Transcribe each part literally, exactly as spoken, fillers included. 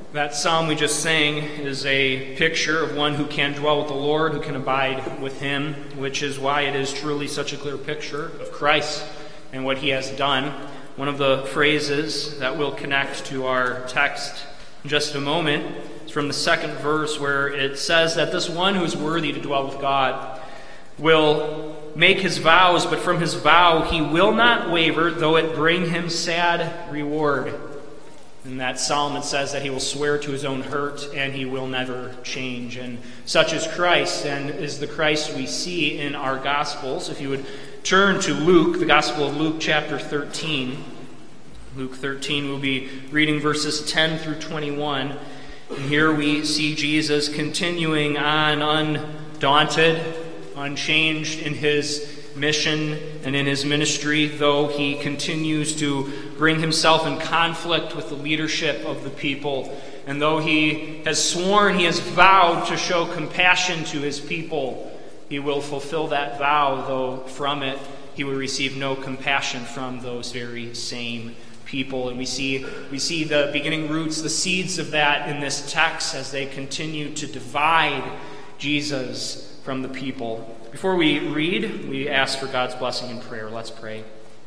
That psalm we just sang is a picture of one who can dwell with the Lord, who can abide with Him, which is why it is truly such a clear picture of Christ and what He has done. One of the phrases that will connect to our text in just a moment is from the second verse, where it says that this one who is worthy to dwell with God will make his vows, but from his vow he will not waver, though it bring him sad reward. In that psalm it says that he will swear to his own hurt and he will never change. And such is Christ, and is the Christ we see in our Gospels. If you would turn to Luke, the Gospel of Luke chapter thirteen. Luke thirteen, we'll be reading verses ten through twenty-one. And here we see Jesus continuing on undaunted, unchanged in his mission and in his ministry, though he continues to bring himself in conflict with the leadership of the people. And though he has sworn, he has vowed to show compassion to his people, he will fulfill that vow, though from it he will receive no compassion from those very same people. And we see we see the beginning roots, the seeds of that in this text as they continue to divide Jesus from the people. Before we read, we ask for God's blessing in prayer. Let's pray.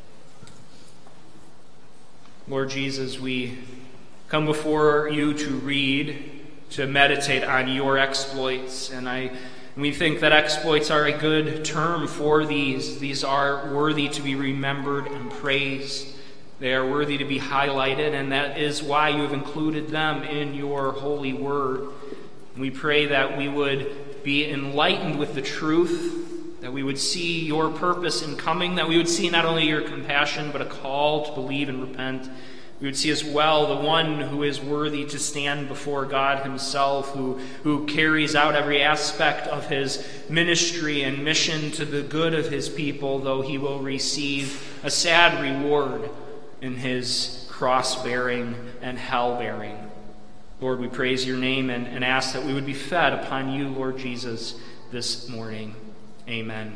Lord Jesus, we come before you to read, to meditate on your exploits, and I we think that exploits are a good term for these. These are worthy to be remembered and praised. They are worthy to be highlighted, and that is why you have included them in your holy word. We pray that we would be enlightened with the truth, that we would see your purpose in coming, that we would see not only your compassion, but a call to believe and repent. We would see as well the one who is worthy to stand before God himself, who, who carries out every aspect of his ministry and mission to the good of his people, though he will receive a sad reward in his cross-bearing and hell-bearing. Lord, we praise your name and, and ask that we would be fed upon you, Lord Jesus, this morning. Amen.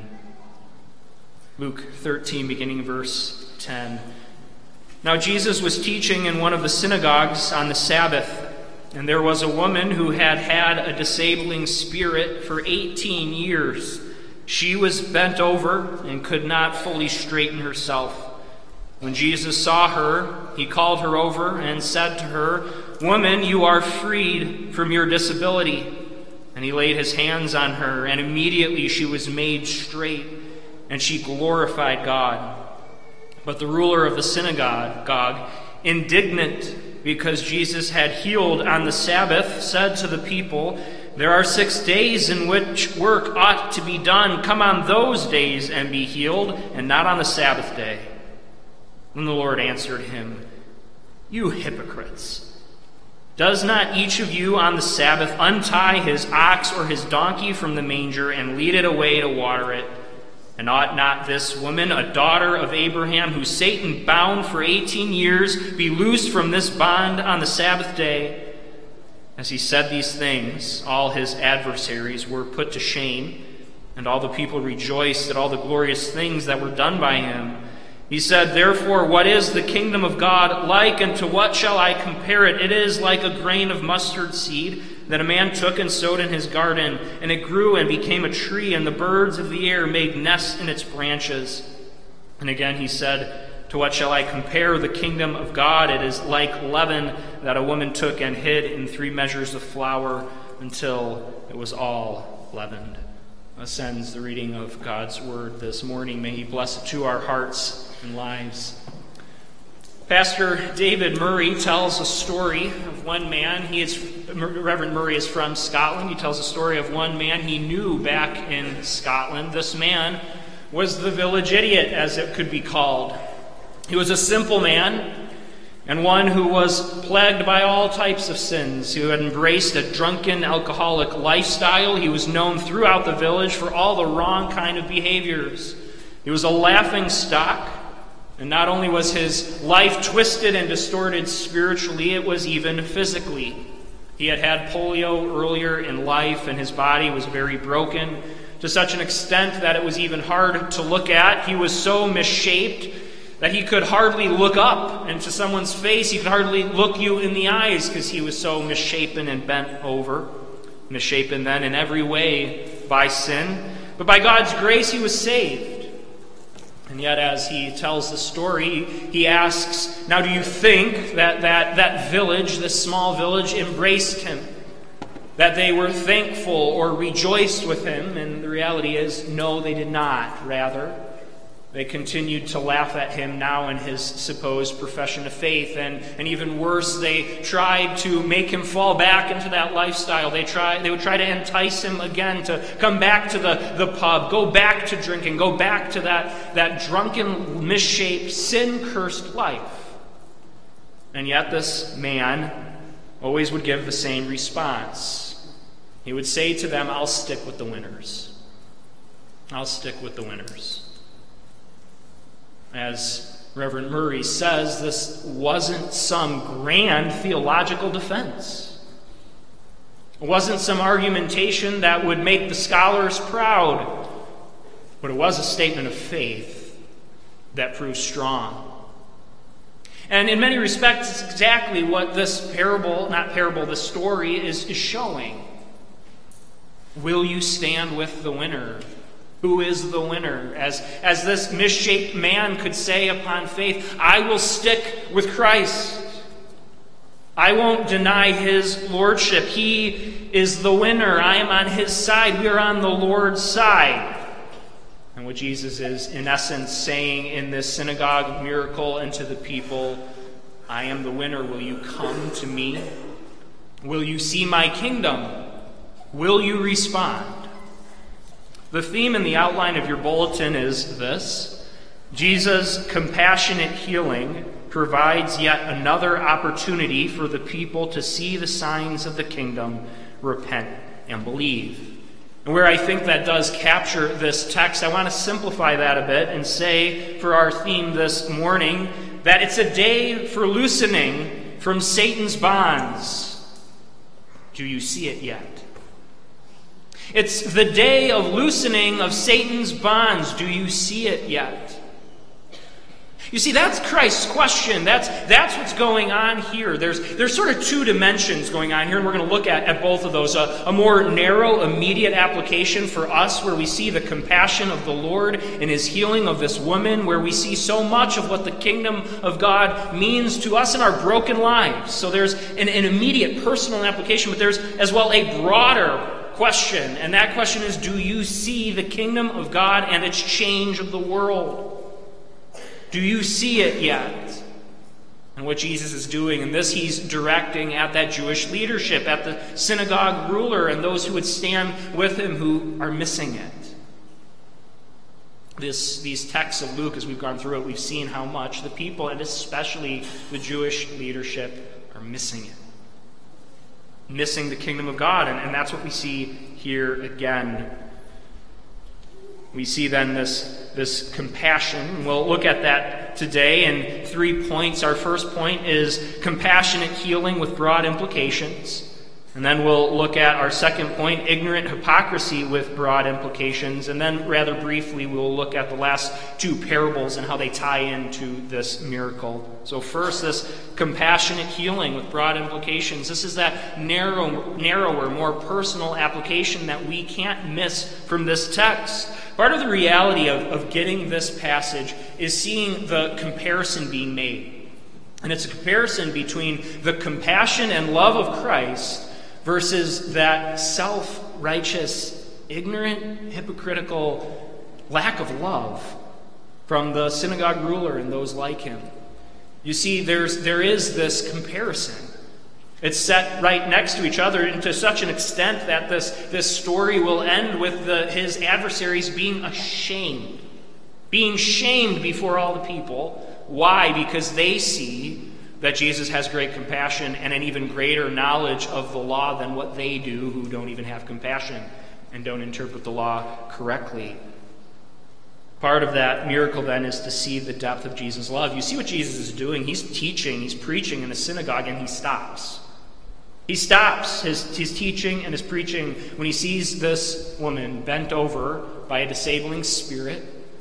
Luke thirteen, beginning verse ten. Now Jesus was teaching in one of the synagogues on the Sabbath, and there was a woman who had had a disabling spirit for eighteen years. She was bent over and could not fully straighten herself. When Jesus saw her, he called her over and said to her, "Woman, you are freed from your disability." And he laid his hands on her, and immediately she was made straight, and she glorified God. But the ruler of the synagogue, indignant because Jesus had healed on the Sabbath, said to the people, "There are six days in which work ought to be done. Come on those days and be healed, and not on the Sabbath day." And the Lord answered him, "You hypocrites! Does not each of you on the Sabbath untie his ox or his donkey from the manger and lead it away to water it? And ought not this woman, a daughter of Abraham, who Satan bound for eighteen years, be loosed from this bond on the Sabbath day?" As he said these things, all his adversaries were put to shame, and all the people rejoiced at all the glorious things that were done by him. He said, "Therefore, what is the kingdom of God like, and to what shall I compare it? It is like a grain of mustard seed that a man took and sowed in his garden, and it grew and became a tree, and the birds of the air made nests in its branches." And again he said, "To what shall I compare the kingdom of God? It is like leaven that a woman took and hid in three measures of flour until it was all leavened." Thus ends the reading of God's word this morning. May he bless it to our hearts and lives. Pastor David Murray tells a story of one man. He is Reverend Murray is from Scotland. He tells a story of one man he knew back in Scotland. This man was the village idiot, as it could be called. He was a simple man, and one who was plagued by all types of sins, who had embraced a drunken, alcoholic lifestyle. He was known throughout the village for all the wrong kind of behaviors. He was a laughing stock, and not only was his life twisted and distorted spiritually, it was even physically. He had had polio earlier in life, and his body was very broken, to such an extent that it was even hard to look at. He was so misshaped that he could hardly look up into someone's face. He could hardly look you in the eyes because he was so misshapen and bent over. Misshapen then in every way by sin. But by God's grace he was saved. And yet as he tells the story, he asks, now do you think that that, that village, this small village, embraced him? That they were thankful or rejoiced with him? And the reality is, no, they did not. Rather, they continued to laugh at him now in his supposed profession of faith. And, and even worse, they tried to make him fall back into that lifestyle. They tried, they would try to entice him again to come back to the, the pub, go back to drinking, go back to that, that drunken, misshaped, sin-cursed life. And yet this man always would give the same response. He would say to them, I'll stick with the winners. I'll stick with the winners. As Reverend Murray says, this wasn't some grand theological defense. It wasn't some argumentation that would make the scholars proud, but it was a statement of faith that proved strong. And in many respects, it's exactly what this parable, not parable, the story is, is showing. Will you stand with the winner? Who is the winner? As, as this misshaped man could say upon faith, I will stick with Christ. I won't deny his lordship. He is the winner. I am on his side. We are on the Lord's side. And what Jesus is, in essence, saying in this synagogue miracle and to the people, I am the winner. Will you come to me? Will you see my kingdom? Will you respond? The theme in the outline of your bulletin is this: Jesus' compassionate healing provides yet another opportunity for the people to see the signs of the kingdom, repent, and believe. And where I think that does capture this text, I want to simplify that a bit and say for our theme this morning that it's a day for loosening from Satan's bonds. Do you see it yet? It's the day of loosening of Satan's bonds. Do you see it yet? You see, that's Christ's question. That's, that's what's going on here. There's, there's sort of two dimensions going on here, and we're going to look at, at both of those. A, a more narrow, immediate application for us, where we see the compassion of the Lord in his healing of this woman, where we see so much of what the kingdom of God means to us in our broken lives. So there's an, an immediate personal application, but there's as well a broader question, and that question is, do you see the kingdom of God and its change of the world? Do you see it yet? And what Jesus is doing in this, he's directing at that Jewish leadership, at the synagogue ruler, and those who would stand with him who are missing it. This, these texts of Luke, as we've gone through it, we've seen how much the people, and especially the Jewish leadership, are missing it. Missing the kingdom of God, and, and that's what we see here again. We see then this, this compassion. We'll look at that today in three points. Our first point is compassionate healing with broad implications. And then we'll look at our second point, ignorant hypocrisy with broad implications. And then rather briefly, we'll look at the last two parables and how they tie into this miracle. So first, this compassionate healing with broad implications. This is that narrow, narrower, more personal application that we can't miss from this text. Part of the reality of, of getting this passage is seeing the comparison being made. And it's a comparison between the compassion and love of Christ versus that self-righteous, ignorant, hypocritical lack of love from the synagogue ruler and those like him. You see, there's there is this comparison. It's set right next to each other, and to such an extent that this, this story will end with the, his adversaries being ashamed. Being shamed before all the people. Why? Because they see that Jesus has great compassion and an even greater knowledge of the law than what they do, who don't even have compassion and don't interpret the law correctly. Part of that miracle then is to see the depth of Jesus' love. You see what Jesus is doing. He's teaching, he's preaching in a synagogue, and he stops. He stops his, his teaching and his preaching when he sees this woman bent over by a disabling spirit.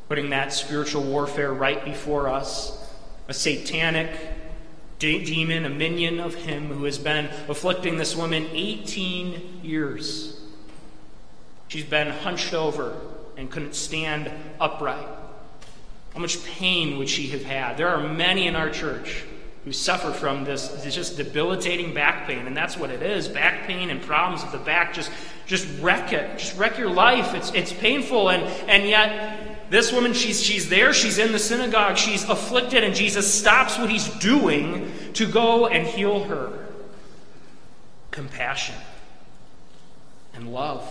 putting that spiritual warfare right before us. A satanic de- demon, a minion of him who has been afflicting this woman eighteen years. She's been hunched over and couldn't stand upright. How much pain would she have had? There are many in our church who suffer from this, this just debilitating back pain, and that's what it is. Back pain and problems of the back just, just wreck it. Just wreck your life. It's it's painful, and, and yet this woman, she's she's there, she's in the synagogue, she's afflicted, and Jesus stops what he's doing to go and heal her. Compassion and love.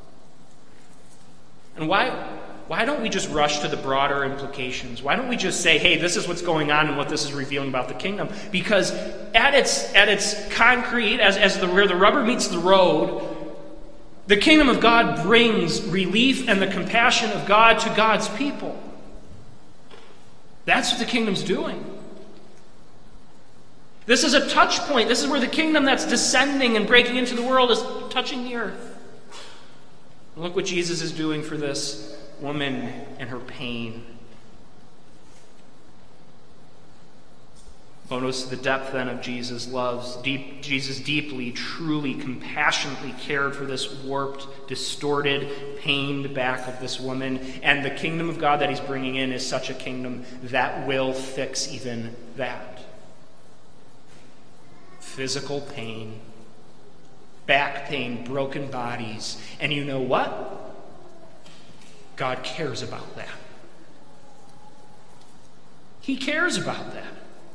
And why, why don't we just rush to the broader implications? Why don't we just say, hey, this is what's going on and what this is revealing about the kingdom? Because at its at its concrete, as, as the, where the rubber meets the road, the kingdom of God brings relief and the compassion of God to God's people. That's what the kingdom's doing. This is a touch point. This is where the kingdom that's descending and breaking into the world is touching the earth. Look what Jesus is doing for this woman and her pain. Notice the depth then of Jesus' love. Deep, Jesus deeply, truly, compassionately cared for this warped, distorted, pained back of this woman. And the kingdom of God that he's bringing in is such a kingdom that will fix even that. Physical pain, back pain, broken bodies. And you know what? God cares about that. He cares about that.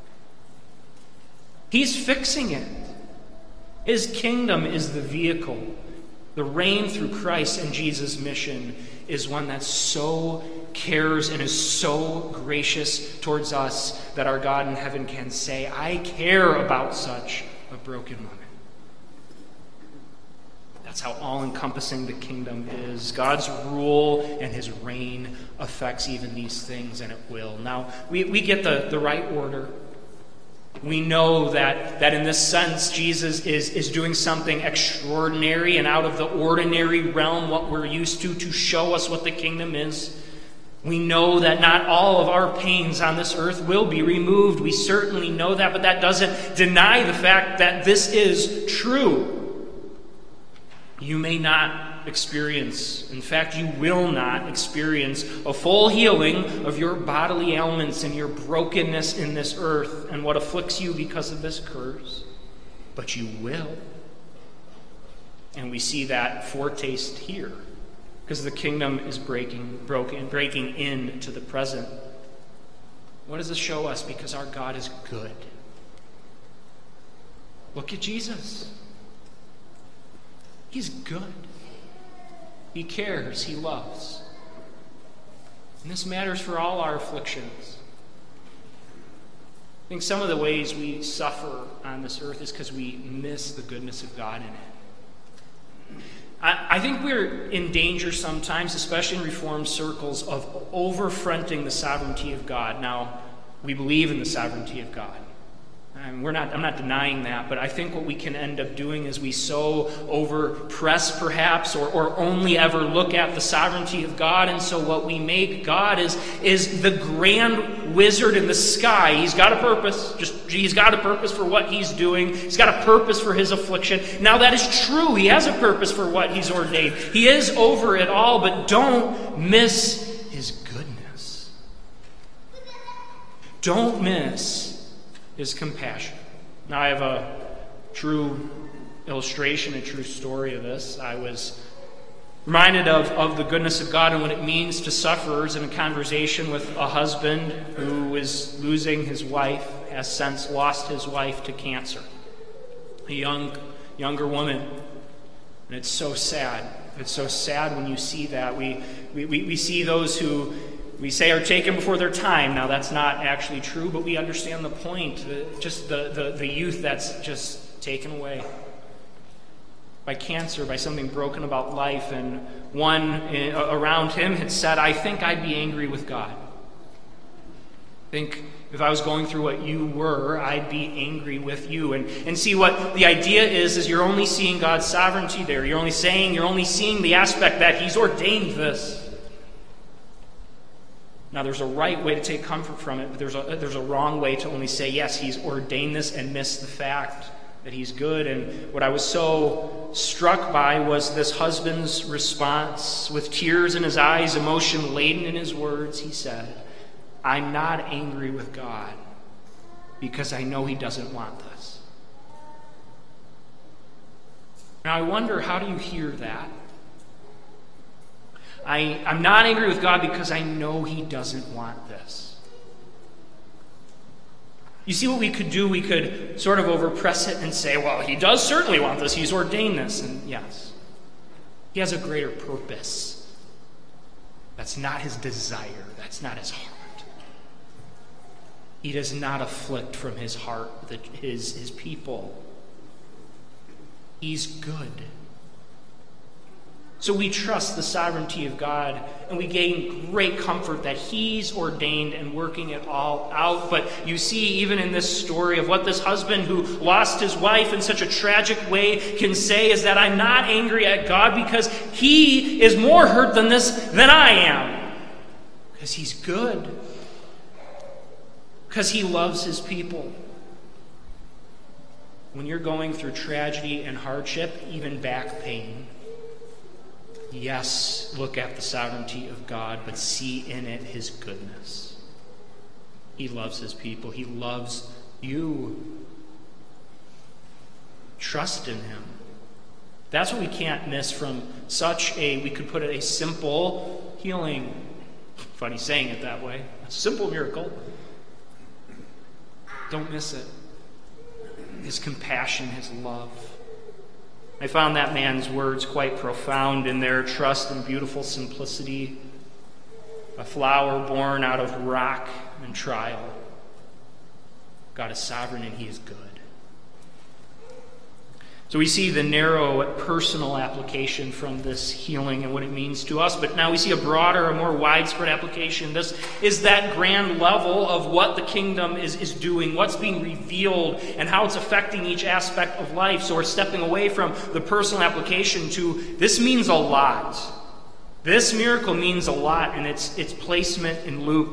He's fixing it. His kingdom is the vehicle. The reign through Christ and Jesus' mission is one that so cares and is so gracious towards us that our God in heaven can say, I care about such a broken woman. That's how all-encompassing the kingdom is. God's rule and his reign affects even these things, and it will. Now, we, we get the, the right order. We know that, that in this sense, Jesus is, is doing something extraordinary and out of the ordinary realm, what we're used to, to show us what the kingdom is. We know that not all of our pains on this earth will be removed. We certainly know that, but that doesn't deny the fact that this is true. You may not experience, in fact, you will not experience a full healing of your bodily ailments and your brokenness in this earth and what afflicts you because of this curse. But you will. And we see that foretaste here, because the kingdom is breaking, broken, breaking into the present. What does this show us? Because our God is good. Look at Jesus. He's good. He cares. He loves. And this matters for all our afflictions. I think some of the ways we suffer on this earth is because we miss the goodness of God in it. I, I think we're in danger sometimes, especially in Reformed circles, of over-fronting the sovereignty of God. Now, we believe in the sovereignty of God. And we're not, I'm not denying that, but I think what we can end up doing is we so over-press perhaps or, or only ever look at the sovereignty of God, and so what we make God is, is the grand wizard in the sky. He's got a purpose. Just He's got a purpose for what he's doing. He's got a purpose for his affliction. Now that is true. He has a purpose for what he's ordained. He is over it all, but don't miss his goodness. Don't miss his compassion. Now, I have a true illustration, a true story of this. I was reminded of, of the goodness of God and what it means to sufferers in a conversation with a husband who is losing his wife, has since lost his wife to cancer. A young, younger woman. And it's so sad. It's so sad when you see that. We, we, we, we see those who we say are taken before their time. Now, that's not actually true, but we understand the point. The, just the, the, the youth that's just taken away by cancer, by something broken about life. And one in, around him had said, I think I'd be angry with God. I think if I was going through what you were, I'd be angry with you. And, and see, what the idea is, is you're only seeing God's sovereignty there. You're only saying, you're only seeing the aspect that he's ordained this. Now, there's a right way to take comfort from it, but there's a, there's a wrong way to only say, yes, he's ordained this, and miss the fact that he's good. And what I was so struck by was this husband's response. With tears in his eyes, emotion laden in his words, he said, I'm not angry with God because I know he doesn't want this. Now, I wonder, how do you hear that? I, I'm not angry with God because I know he doesn't want this. You see, what we could do, we could sort of overpress it and say, well, he does certainly want this. He's ordained this. And yes, he has a greater purpose. That's not his desire. That's not his heart. He does not afflict from his heart the, his, his people. He's good. So we trust the sovereignty of God, and we gain great comfort that he's ordained and working it all out. But you see, even in this story of what this husband who lost his wife in such a tragic way can say is that I'm not angry at God because he is more hurt than this than I am. Because he's good. Because he loves his people. When you're going through tragedy and hardship, even back pain, yes, look at the sovereignty of God, but see in it his goodness. He loves his people. He loves you. Trust in him. That's what we can't miss from such a, we could put it, a simple healing. Funny saying it that way. A simple miracle. Don't miss it. His compassion, his love. I found that man's words quite profound in their trust and beautiful simplicity. A flower born out of rock and trial. God is sovereign and he is good. So we see the narrow personal application from this healing and what it means to us, but now we see a broader, a more widespread application. This is that grand level of what the kingdom is, is doing, what's being revealed, and how it's affecting each aspect of life. So we're stepping away from the personal application to this means a lot. This miracle means a lot, and its its placement in Luke.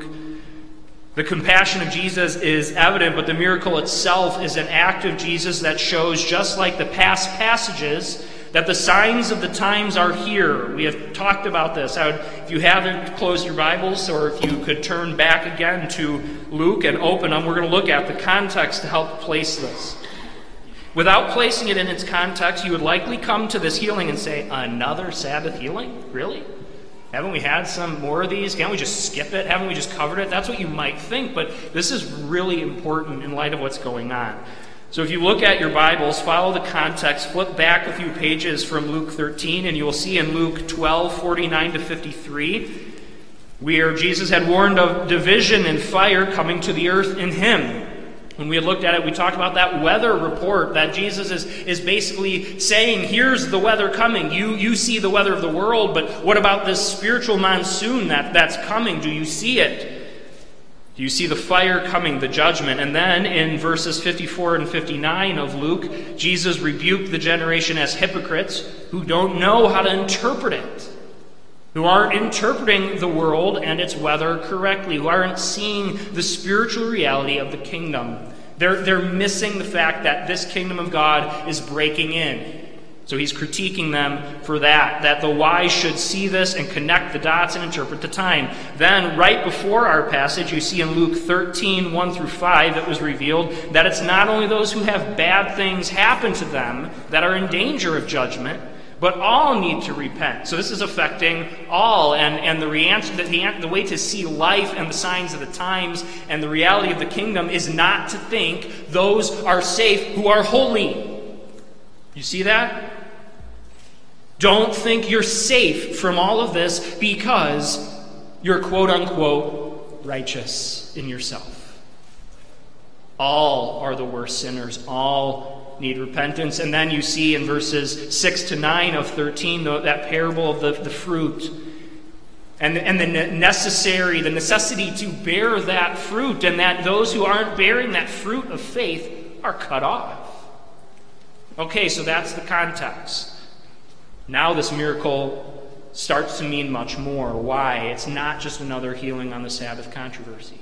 The compassion of Jesus is evident, but the miracle itself is an act of Jesus that shows, just like the past passages, that the signs of the times are here. We have talked about this. I would, if you haven't closed your Bibles, or if you could turn back again to Luke and open them, we're going to look at the context to help place this. Without placing it in its context, you would likely come to this healing and say, another Sabbath healing? Really? Haven't we had some more of these? Can't we just skip it? Haven't we just covered it? That's what you might think, but this is really important in light of what's going on. So if you look at your Bibles, follow the context, flip back a few pages from Luke thirteen, and you will see in Luke twelve, forty-nine to fifty-three, where Jesus had warned of division and fire coming to the earth in him. When we had looked at it, we talked about that weather report that Jesus is, is basically saying, here's the weather coming. You, you see the weather of the world, but what about this spiritual monsoon that, that's coming? Do you see it? Do you see the fire coming, the judgment? And then in verses fifty-four and fifty-nine of Luke, Jesus rebuked the generation as hypocrites who don't know how to interpret it, who aren't interpreting the world and its weather correctly, who aren't seeing the spiritual reality of the kingdom. They're, they're missing the fact that this kingdom of God is breaking in. So he's critiquing them for that, that the wise should see this and connect the dots and interpret the time. Then, right before our passage, you see in Luke thirteen, one through five, it was revealed that it's not only those who have bad things happen to them that are in danger of judgment, but all need to repent. So this is affecting all, and, and the, re-answer, the, the way to see life and the signs of the times and the reality of the kingdom is not to think those are safe who are holy. You see that? Don't think you're safe from all of this because you're quote-unquote righteous in yourself. All are the worst sinners. All need repentance. And then you see in verses six to nine of thirteen, that parable of the, the fruit. And, and the necessary, the necessity to bear that fruit, and that those who aren't bearing that fruit of faith are cut off. Okay, so that's the context. Now this miracle starts to mean much more. Why? It's not just another healing on the Sabbath controversy.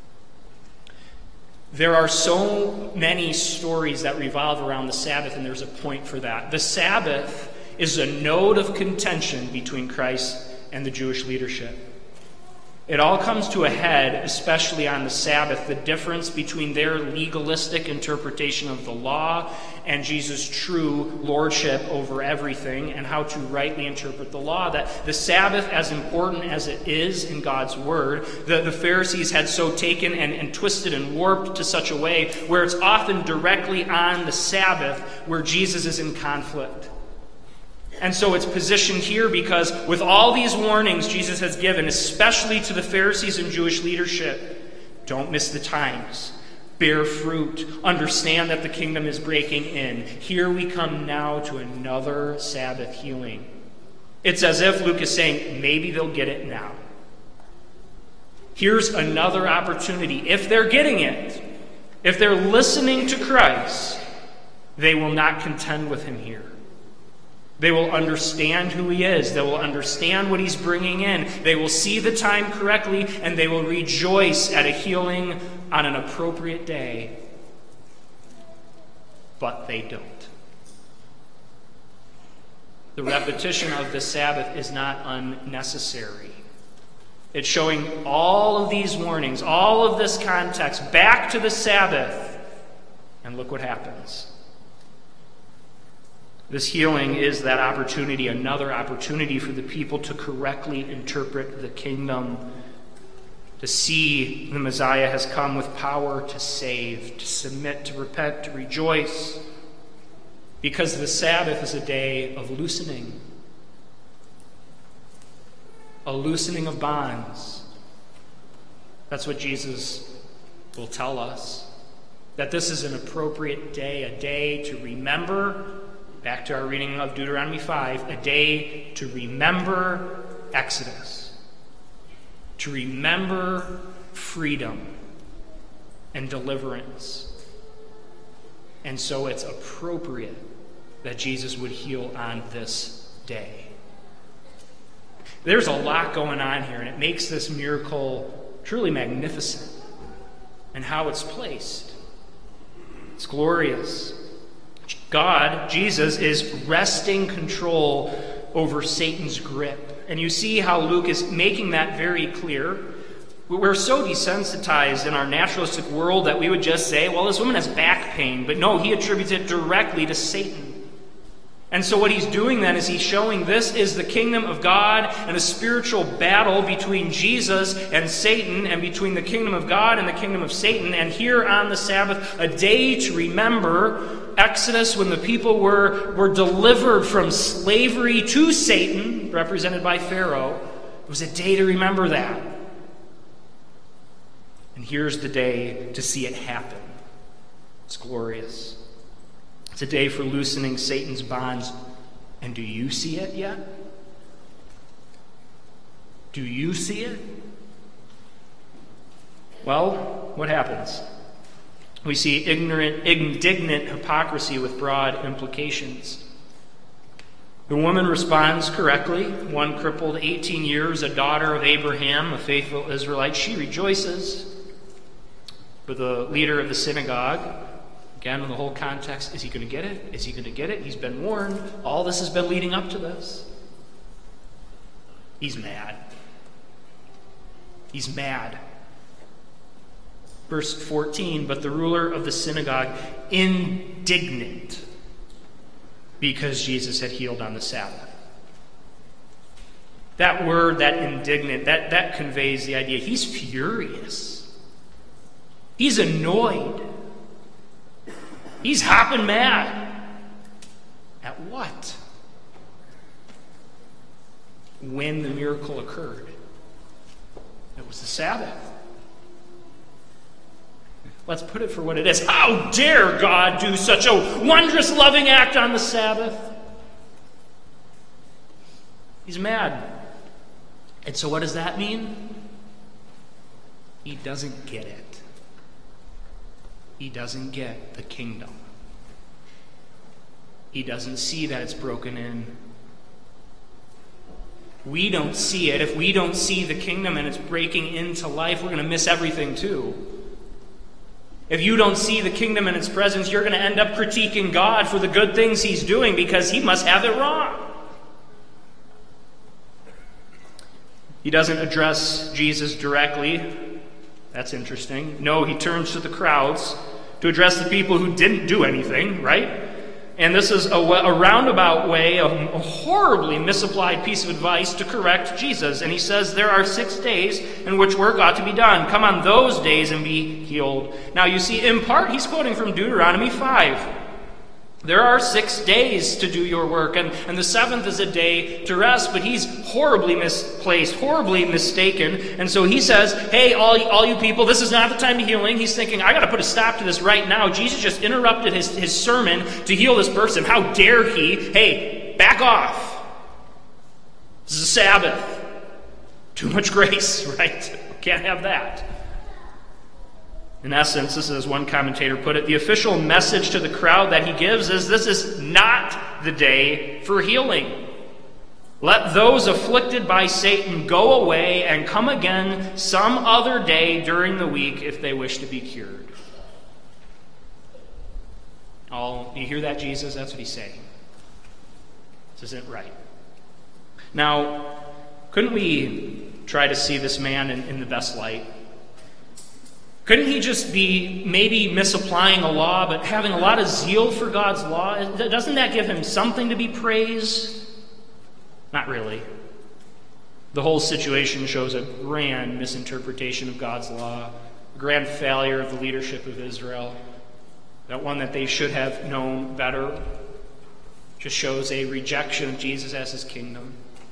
There are so many stories that revolve around the Sabbath, and there's a point for that. The Sabbath is a node of contention between Christ and the Jewish leadership. It all comes to a head, especially on the Sabbath, the difference between their legalistic interpretation of the law and Jesus' true lordship over everything and how to rightly interpret the law. That the Sabbath, as important as it is in God's word, the, the Pharisees had so taken and, and twisted and warped to such a way where it's often directly on the Sabbath where Jesus is in conflict. And so it's positioned here because with all these warnings Jesus has given, especially to the Pharisees and Jewish leadership, don't miss the times, bear fruit, understand that the kingdom is breaking in. Here we come now to another Sabbath healing. It's as if Luke is saying, maybe they'll get it now. Here's another opportunity. If they're getting it, if they're listening to Christ, they will not contend with him here. They will understand who he is. They will understand what he's bringing in. They will see the time correctly, and they will rejoice at a healing on an appropriate day. But they don't. The repetition of the Sabbath is not unnecessary. It's showing all of these warnings, all of this context, back to the Sabbath. And look what happens. This healing is that opportunity, another opportunity for the people to correctly interpret the kingdom, to see the Messiah has come with power to save, to submit, to repent, to rejoice, because the Sabbath is a day of loosening, a loosening of bonds. That's what Jesus will tell us, that this is an appropriate day, a day to remember. Back to our reading of Deuteronomy five, a day to remember Exodus, to remember freedom and deliverance. And so it's appropriate that Jesus would heal on this day. There's a lot going on here, and it makes this miracle truly magnificent and how it's placed. It's glorious. God, Jesus, is wresting control over Satan's grip. And you see how Luke is making that very clear. We're so desensitized in our naturalistic world that we would just say, well, this woman has back pain. But no, he attributes it directly to Satan. And so what he's doing then is he's showing this is the kingdom of God and a spiritual battle between Jesus and Satan and between the kingdom of God and the kingdom of Satan. And here on the Sabbath, a day to remember Exodus, when the people were, were delivered from slavery to Satan, represented by Pharaoh. It was a day to remember that. And here's the day to see it happen. It's glorious. It's a day for loosening Satan's bonds. And do you see it yet? Do you see it? Well, what happens? We see ignorant, indignant hypocrisy with broad implications. The woman responds correctly. One crippled eighteen years, a daughter of Abraham, a faithful Israelite. She rejoices. But the leader of the synagogue, again, in the whole context, is he going to get it? Is he going to get it? He's been warned. All this has been leading up to this. He's mad. He's mad. Verse fourteen, but the ruler of the synagogue, indignant, because Jesus had healed on the Sabbath. That word, that indignant, that, that conveys the idea he's furious. He's annoyed. He's hopping mad. At what? When the miracle occurred. It was the Sabbath. Let's put it for what it is. How dare God do such a wondrous, loving act on the Sabbath? He's mad. And so what does that mean? He doesn't get it. He doesn't get the kingdom. He doesn't see that it's broken in. we don't see it, if we don't see the kingdom and it's breaking into life, we're going to miss everything too. If you don't see the kingdom and its presence, you're going to end up critiquing God for the good things he's doing because he must have it wrong. He doesn't address Jesus directly. That's interesting. No, he turns to the crowds to address the people who didn't do anything, right? And this is a, a roundabout way, a, a horribly misapplied piece of advice to correct Jesus. And he says there are six days in which work ought to be done. Come on those days and be healed. Now you see, in part, he's quoting from Deuteronomy five. There are six days to do your work, and, and the seventh is a day to rest, but he's horribly misplaced, horribly mistaken. And so he says, hey, all, all you people, this is not the time to healing. He's thinking, I got to put a stop to this right now. Jesus just interrupted his, his sermon to heal this person. How dare he? Hey, back off. This is a Sabbath. Too much grace, right? Can't have that. In essence, this is, as one commentator put it, the official message to the crowd that he gives is this is not the day for healing. Let those afflicted by Satan go away and come again some other day during the week if they wish to be cured. Oh, you hear that, Jesus? That's what he's saying. This isn't right. Now, couldn't we try to see this man in, in the best light? Couldn't he just be maybe misapplying a law, but having a lot of zeal for God's law? Doesn't that give him something to be praised? Not really. The whole situation shows a grand misinterpretation of God's law, a grand failure of the leadership of Israel, that one that they should have known better. Just shows a rejection of Jesus as his kingdom.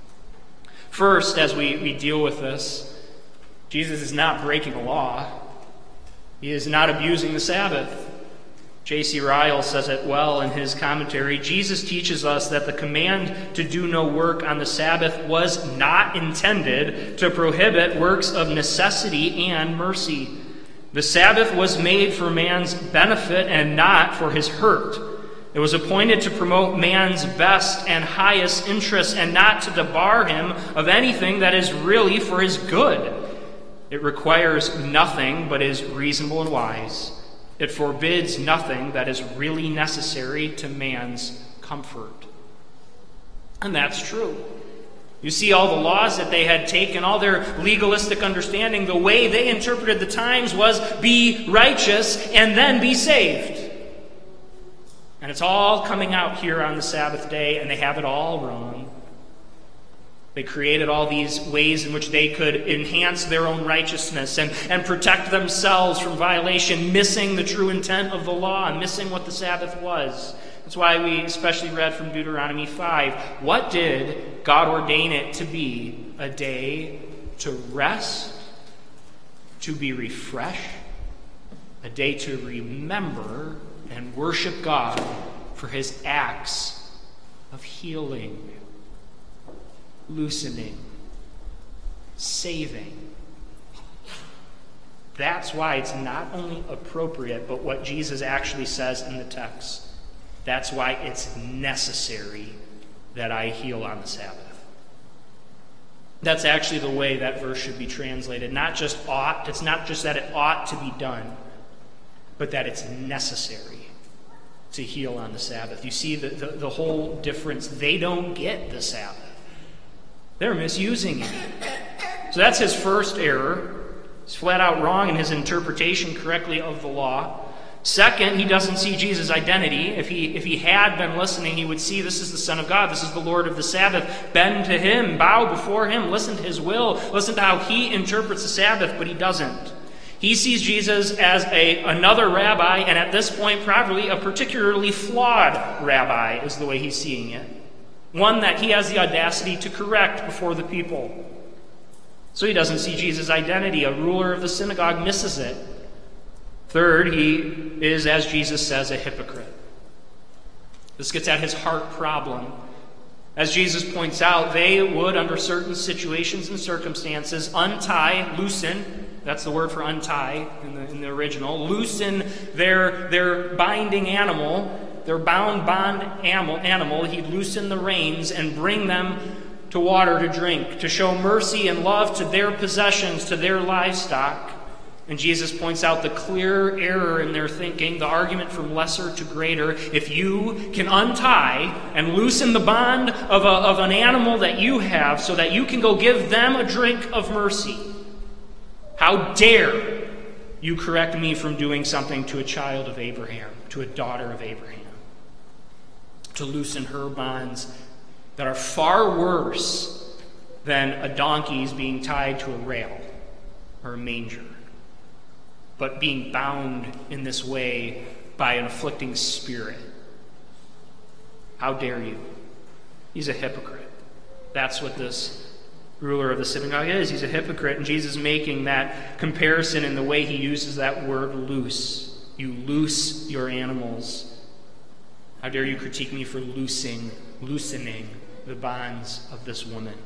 First, as we, we deal with this, Jesus is not breaking a law. He is not abusing the Sabbath. J C Ryle says it well in his commentary. Jesus teaches us that the command to do no work on the Sabbath was not intended to prohibit works of necessity and mercy. The Sabbath was made for man's benefit and not for his hurt. It was appointed to promote man's best and highest interests and not to debar him of anything that is really for his good. It requires nothing but is reasonable and wise. It forbids nothing that is really necessary to man's comfort. And that's true. You see all the laws that they had taken, all their legalistic understanding, the way they interpreted the times was be righteous and then be saved. And it's all coming out here on the Sabbath day, and they have it all wrong. They created all these ways in which they could enhance their own righteousness and, and protect themselves from violation, missing the true intent of the law and missing what the Sabbath was. That's why we especially read from Deuteronomy five. What did God ordain it to be? A day to rest, to be refreshed, a day to remember and worship God for his acts of healing, loosening, saving. That's why it's not only appropriate, but what Jesus actually says in the text. That's why it's necessary that I heal on the Sabbath. That's actually the way that verse should be translated. Not just ought, it's not just that it ought to be done, but that it's necessary to heal on the Sabbath. You see the, the, the whole difference. They don't get the Sabbath. They're misusing it. So that's his first error. He's flat out wrong in his interpretation correctly of the law. Second, he doesn't see Jesus' identity. If he, if he had been listening, he would see this is the Son of God. This is the Lord of the Sabbath. Bend to him, bow before him, listen to his will, listen to how he interprets the Sabbath, but he doesn't. He sees Jesus as a another rabbi, and at this point, probably a particularly flawed rabbi is the way he's seeing it. One that he has the audacity to correct before the people. So he doesn't see Jesus' identity. A ruler of the synagogue misses it. Third, he is, as Jesus says, a hypocrite. This gets at his heart problem. As Jesus points out, they would, under certain situations and circumstances, untie, loosen, that's the word for untie in the, in the original, loosen their, their binding animal, their bound bond animal, animal. He'd loosen the reins and bring them to water to drink, to show mercy and love to their possessions, to their livestock. And Jesus points out the clear error in their thinking, the argument from lesser to greater. If you can untie and loosen the bond of, a, of an animal that you have so that you can go give them a drink of mercy, how dare you correct me from doing something to a child of Abraham, to a daughter of Abraham, to loosen her bonds that are far worse than a donkey's being tied to a rail or a manger, but being bound in this way by an afflicting spirit. How dare you? He's a hypocrite. That's what this ruler of the synagogue is. He's a hypocrite, and Jesus is making that comparison in the way he uses that word loose. You loose your animals. How dare you critique me for loosing, loosening the bonds of this woman?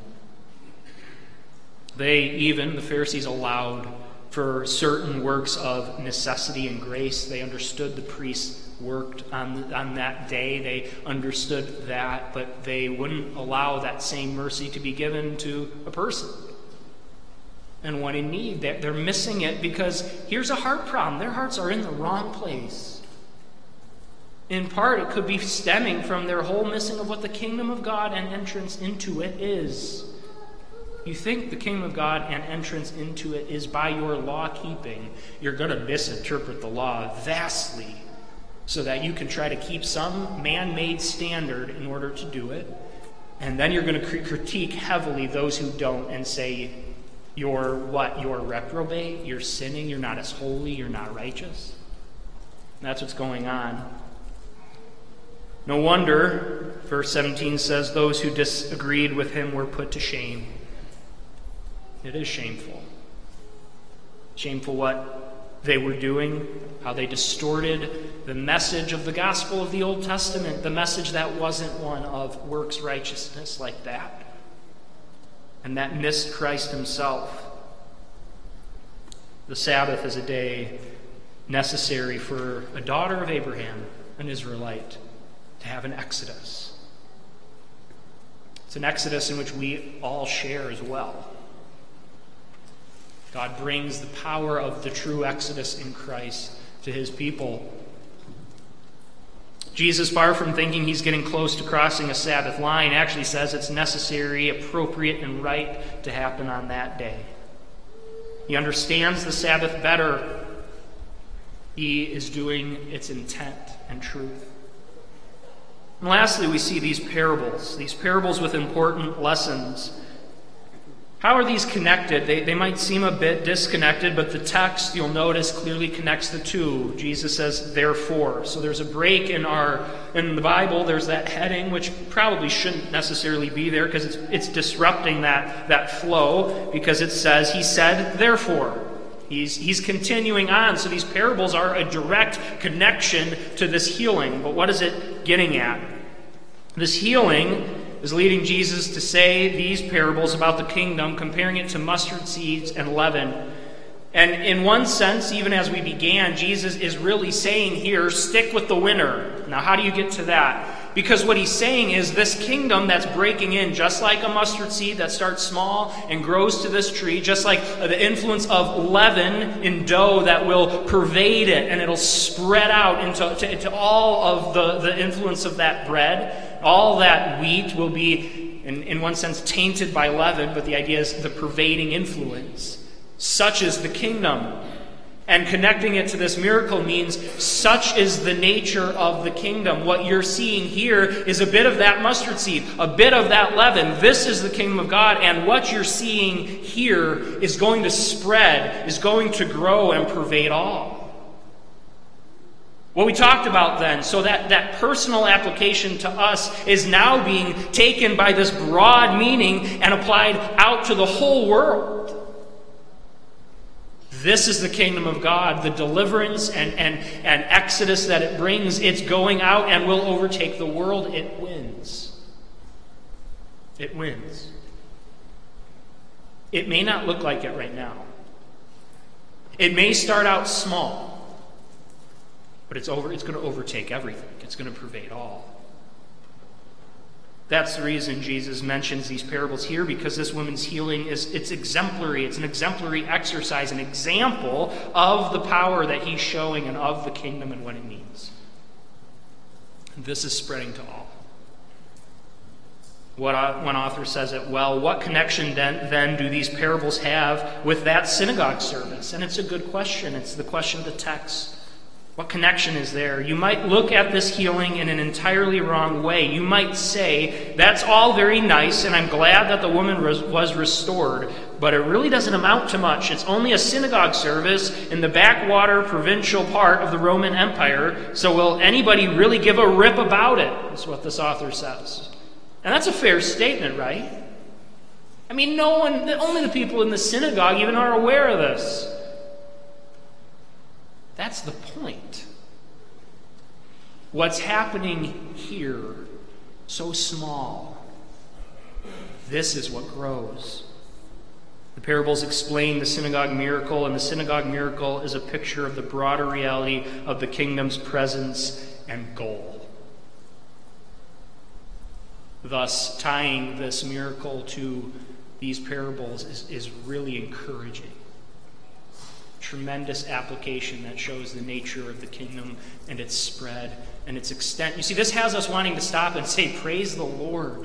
They even, the Pharisees, allowed for certain works of necessity and grace. They understood the priests worked on, on that day. They understood that, but they wouldn't allow that same mercy to be given to a person. And when in need, they're missing it because here's a heart problem. Their hearts are in the wrong place. In part, it could be stemming from their whole missing of what the kingdom of God and entrance into it is. You think the kingdom of God and entrance into it is by your law keeping, you're going to misinterpret the law vastly so that you can try to keep some man-made standard in order to do it. And then you're going to critique heavily those who don't and say, you're what? You're reprobate, you're sinning, you're not as holy, you're not righteous. That's what's going on. No wonder, verse seventeen says, those who disagreed with him were put to shame. It is shameful. Shameful what they were doing, how they distorted the message of the gospel of the Old Testament, the message that wasn't one of works righteousness like that, and that missed Christ himself. The Sabbath is a day necessary for a daughter of Abraham, an Israelite, to have an exodus. It's an exodus in which we all share as well. God brings the power of the true exodus in Christ to his people. Jesus, far from thinking he's getting close to crossing a Sabbath line, actually says it's necessary, appropriate, and right to happen on that day. He understands the Sabbath better. He is doing its intent and truth. And lastly, we see these parables, these parables with important lessons. How are these connected? They, they might seem a bit disconnected, but the text, you'll notice, clearly connects the two. Jesus says, therefore. So there's a break in our in the Bible. There's that heading, which probably shouldn't necessarily be there because it's, it's disrupting that, that flow, because it says, he said, therefore. He's, he's continuing on. So these parables are a direct connection to this healing. But what is it getting at? This healing is leading Jesus to say these parables about the kingdom, comparing it to mustard seeds and leaven. And in one sense, even as we began, Jesus is really saying here, stick with the winner. Now, how do you get to that? Because what he's saying is this kingdom that's breaking in, just like a mustard seed that starts small and grows to this tree, just like the influence of leaven in dough that will pervade it and it'll spread out into to, into all of the, the influence of that bread. All that wheat will be, in, in one sense, tainted by leaven, but the idea is the pervading influence. Such is the kingdom. And connecting it to this miracle means such is the nature of the kingdom. What you're seeing here is a bit of that mustard seed, a bit of that leaven. This is the kingdom of God, and what you're seeing here is going to spread, is going to grow and pervade all. What we talked about then, so that, that personal application to us is now being taken by this broad meaning and applied out to the whole world. This is the kingdom of God, the deliverance and, and, and exodus that it brings. It's going out and will overtake the world. It wins. It wins. It may not look like it right now. It may start out small. But it's over. It's going to overtake everything. It's going to pervade all. That's the reason Jesus mentions these parables here, because this woman's healing is it's exemplary. It's an exemplary exercise, an example of the power that he's showing and of the kingdom and what it means. And this is spreading to all. What one author says it well, what connection then, then do these parables have with that synagogue service? And it's a good question. It's the question of the text. What connection is there? You might look at this healing in an entirely wrong way. You might say, that's all very nice, and I'm glad that the woman was restored, but it really doesn't amount to much. It's only a synagogue service in the backwater provincial part of the Roman Empire, so will anybody really give a rip about it? That's what this author says. And that's a fair statement, right? I mean, no one, only the people in the synagogue even are aware of this. That's the point. What's happening here, so small, this is what grows. The parables explain the synagogue miracle, and the synagogue miracle is a picture of the broader reality of the kingdom's presence and goal. Thus, tying this miracle to these parables is, is really encouraging. Tremendous application that shows the nature of the kingdom and its spread and its extent. You see, this has us wanting to stop and say, praise the Lord.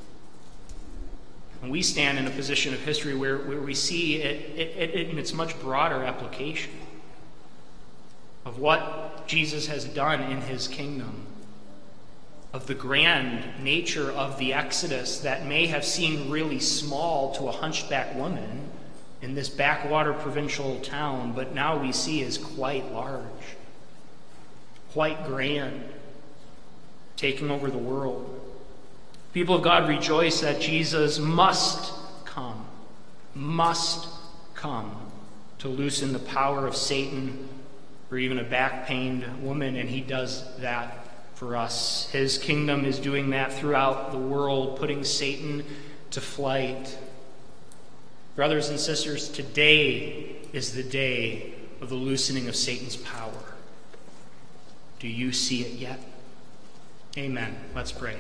And we stand in a position of history where, where we see it, it, it in its much broader application of what Jesus has done in his kingdom, of the grand nature of the Exodus that may have seemed really small to a hunchback woman in this backwater provincial town, but now we see is quite large, quite grand, taking over the world. People of God rejoice that Jesus must come, must come to loosen the power of Satan or even a back-pained woman, and he does that for us. His kingdom is doing that throughout the world, putting Satan to flight. Brothers and sisters, today is the day of the loosening of Satan's power. Do you see it yet? Amen. Let's pray.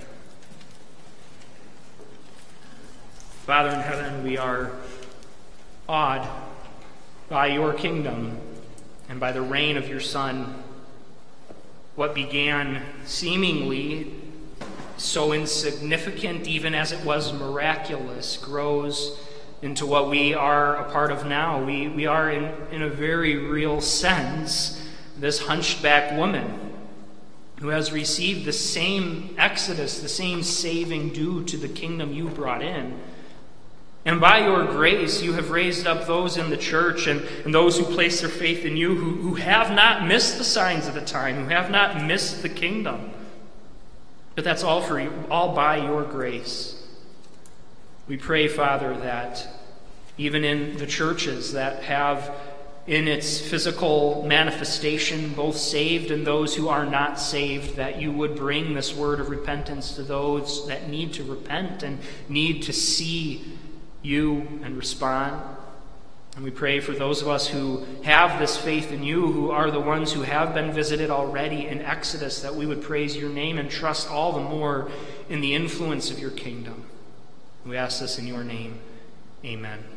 Father in heaven, we are awed by your kingdom and by the reign of your Son. What began seemingly so insignificant, even as it was miraculous, grows into what we are a part of now. We, we are, in, in a very real sense, this hunchback woman who has received the same exodus, the same saving due to the kingdom you brought in. And by your grace, you have raised up those in the church and, and those who place their faith in you who, who have not missed the signs of the time, who have not missed the kingdom. But that's all for you, all by your grace. We pray, Father, that even in the churches that have in its physical manifestation both saved and those who are not saved, that you would bring this word of repentance to those that need to repent and need to see you and respond. And we pray for those of us who have this faith in you, who are the ones who have been visited already in Exodus, that we would praise your name and trust all the more in the influence of your kingdom. We ask this in your name. Amen.